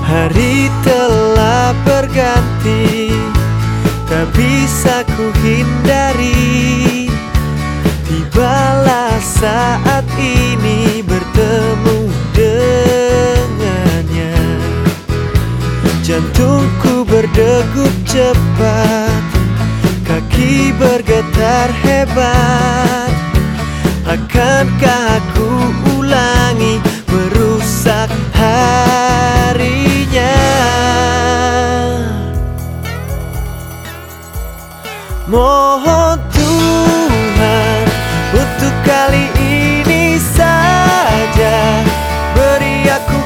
Hari telah berganti, tak bisa ku hindari. Tibalah saat ini bertemu dengannya. Jantungku berdegup cepat, kaki bergetar hebat. Akankah aku ulangi merusak harinya? Mohon Tuhan untuk kali ini saja beri aku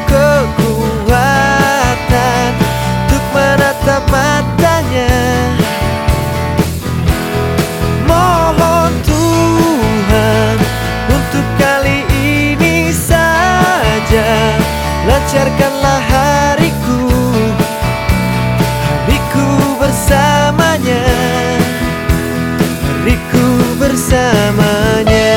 kekuatan untuk menatap matanya. Mohon Tuhan untuk kali ini saja lancarkanlah hariku bersamanya, hariku bersamanya.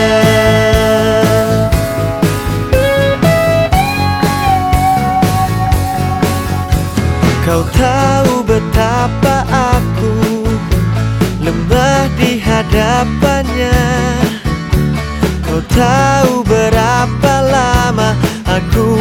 Kau tahu betapa aku lemah di hadapannya. Kau tahu berapa lama aku